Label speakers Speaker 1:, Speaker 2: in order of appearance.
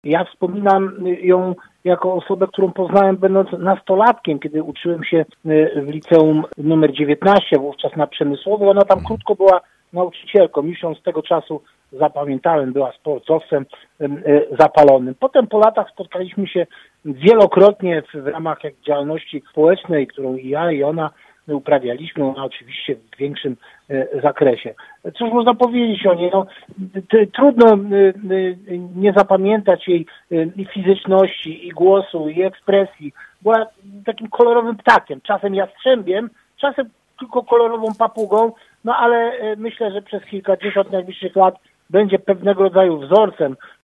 Speaker 1: Ja wspominam ją jako osobę, którą poznałem będąc nastolatkiem, kiedy uczyłem się w liceum numer 19, wówczas na Przemysłowej. Ona tam krótko była nauczycielką. Już ją z tego czasu zapamiętałem, była sportowcem zapalonym. Potem po latach spotkaliśmy się wielokrotnie w ramach działalności społecznej, którą i ja, i ona uprawialiśmy, ona oczywiście w większym zakresie. Cóż można powiedzieć o niej? No, trudno nie zapamiętać jej i fizyczności, i głosu, i ekspresji. Była takim kolorowym ptakiem, czasem jastrzębiem, czasem tylko kolorową papugą, no ale myślę, że przez kilkadziesiąt najbliższych lat będzie pewnego rodzaju wzorcem